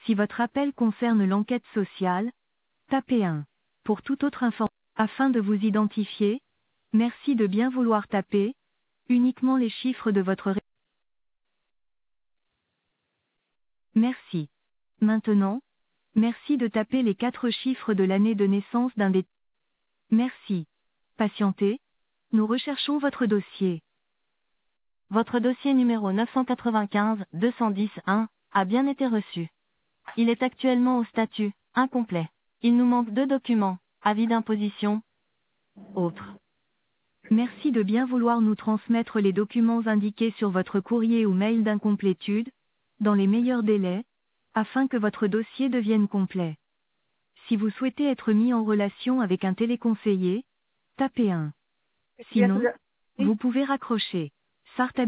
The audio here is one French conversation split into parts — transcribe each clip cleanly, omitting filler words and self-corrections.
Si votre appel concerne l'enquête sociale, tapez 1. Pour toute autre information, afin de vous identifier, merci de bien vouloir taper uniquement les chiffres de votre Merci. Maintenant, merci de taper les 4 chiffres de l'année de naissance d'un des... Merci. Patientez. Nous recherchons votre dossier. Votre dossier numéro 995-210-1 a bien été reçu. Il est actuellement au statut incomplet. Il nous manque 2 documents, avis d'imposition, autres. Merci de bien vouloir nous transmettre les documents indiqués sur votre courrier ou mail d'incomplétude, dans les meilleurs délais, afin que votre dossier devienne complet. Si vous souhaitez être mis en relation avec un téléconseiller, tapez 1. Sinon, vous pouvez raccrocher. Sarta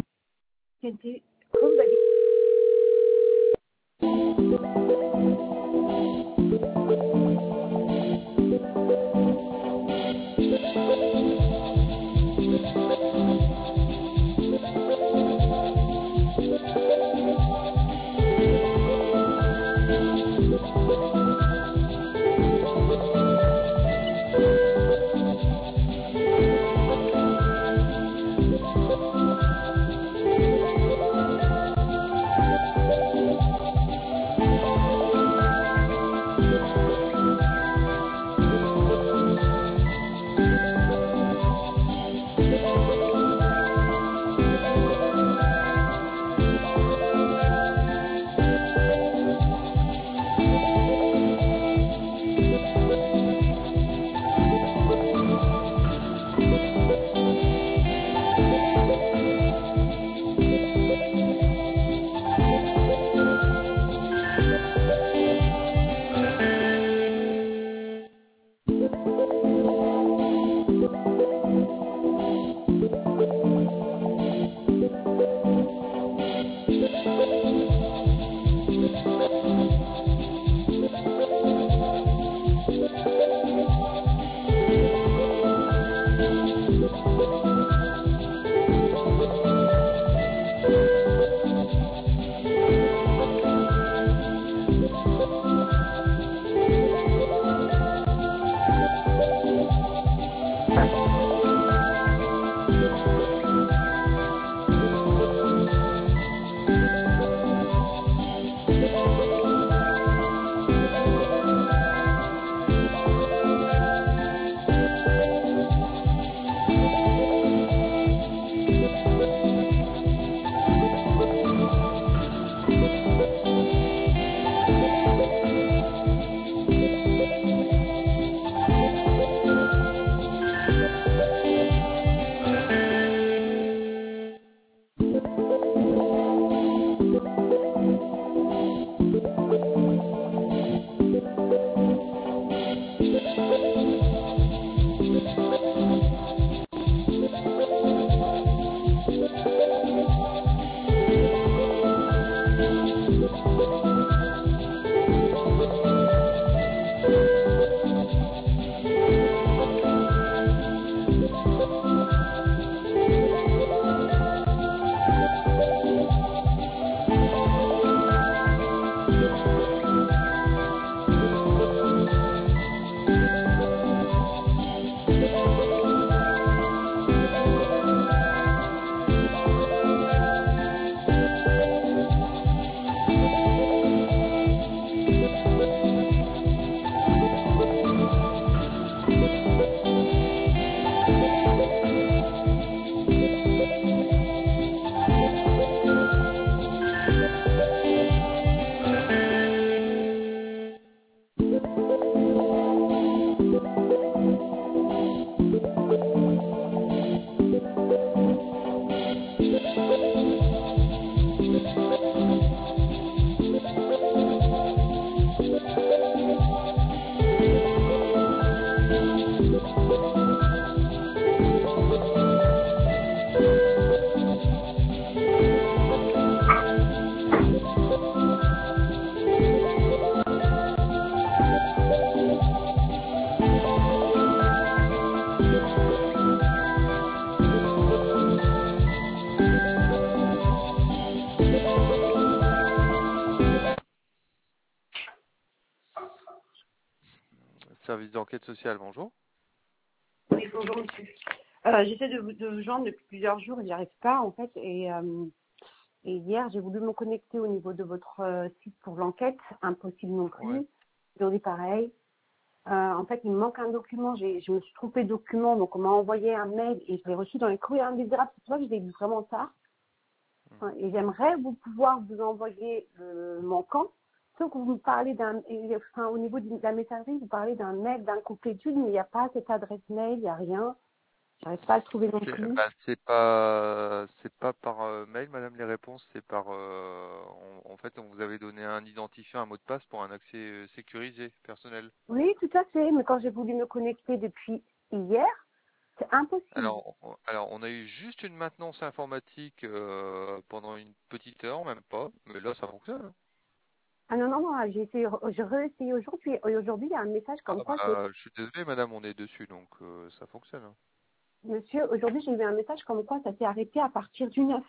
service d'enquête sociale, bonjour. Oui, bonjour monsieur. J'essaie de vous joindre depuis plusieurs jours et j'y arrive pas en fait. Et hier, j'ai voulu me connecter au niveau de votre site pour l'enquête. Impossible non Ouais. plus. Aujourd'hui, pareil. En fait, il me manque un document. Je me suis trompée de document. Donc, on m'a envoyé un mail et je l'ai reçu dans les courriers indésirables. C'est pour ça que je l'ai vu vraiment tard. Et j'aimerais pouvoir vous envoyer le manquant. Sauf que vous me parlez au niveau de la messagerie, vous parlez d'un mail d'incomplétude, mais il n'y a pas cette adresse mail, il n'y a rien. J'arrive pas à le trouver non plus. C'est pas par mail, madame, les réponses, c'est par en fait, on vous avait donné un identifiant, un mot de passe pour un accès sécurisé, personnel. Oui, tout à fait. Mais quand j'ai voulu me connecter depuis hier, c'est impossible. Alors, on a eu juste une maintenance informatique pendant une petite heure, même pas, mais là, ça fonctionne, hein. Ah non, non, non, j'ai réessayé aujourd'hui. Et aujourd'hui, il y a un message Ah comme quoi bah, je suis désolé, madame, on est dessus, donc ça fonctionne, hein. monsieur, aujourd'hui, j'ai eu un message comme quoi ça s'est arrêté à partir du 9.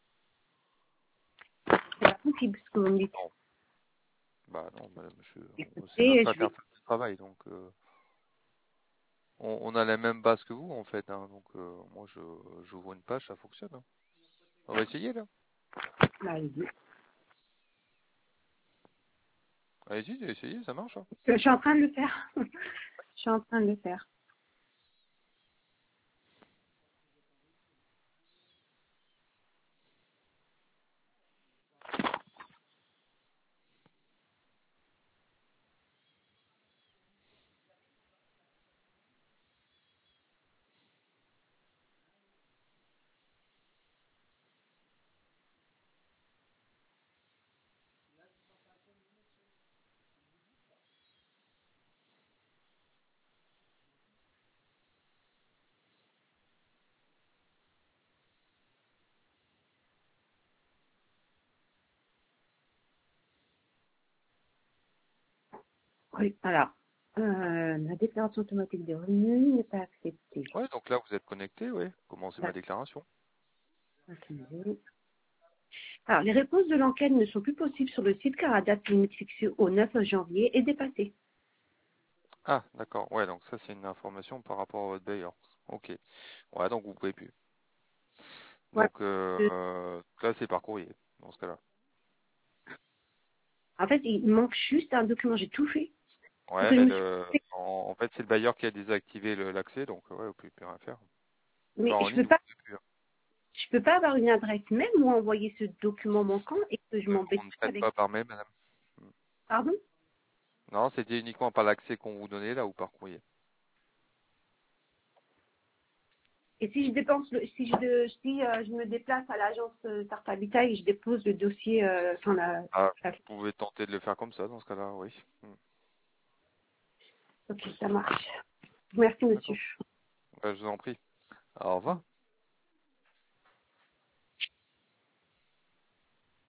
C'est pas possible ce que vous me dites. Non, bah non, madame, c'est Et notre je vais, interface de travail, donc on a la même base que vous, en fait, hein, donc moi, j'ouvre une page, ça fonctionne, hein. On va essayer, là. allez-y. Allez-y, essayez, ça marche, hein. Je suis en train de le faire. Je suis en train de le faire. Oui, alors, la déclaration automatique des revenus n'est pas acceptée. Ouais, donc là, vous êtes connecté, ouais. Commencez ma déclaration. D'accord. Alors, les réponses de l'enquête ne sont plus possibles sur le site car la date limite fixée au 9 janvier est dépassée. Ah, d'accord. Ouais, donc ça, c'est une information par rapport à votre bailleur. Ok. Ouais, donc vous pouvez plus. Voilà. Donc là, c'est par courrier, dans ce cas-là. En fait, il manque juste un document. J'ai tout fait. Faut Ouais, que je mais me suis... en fait, c'est le bailleur qui a désactivé l'accès, donc ouais, vous pouvez plus rien faire. Enfin, Mais en je ligne, peux vous pas, pouvez plus, hein. je peux pas avoir une adresse mail ou envoyer ce document manquant et que je m'embête On ne pas traite avec. pas par mail, madame. Pardon? Non, c'était uniquement par l'accès qu'on vous donnait, là, ou par courrier. Et si je dépense si je me déplace à l'agence Tarte Habitat et je dépose le dossier, Ah, vous pouvez tenter de le faire comme ça, dans ce cas-là, oui. ok, ça marche. Merci, monsieur. D'accord. Je vous en prie. Au revoir.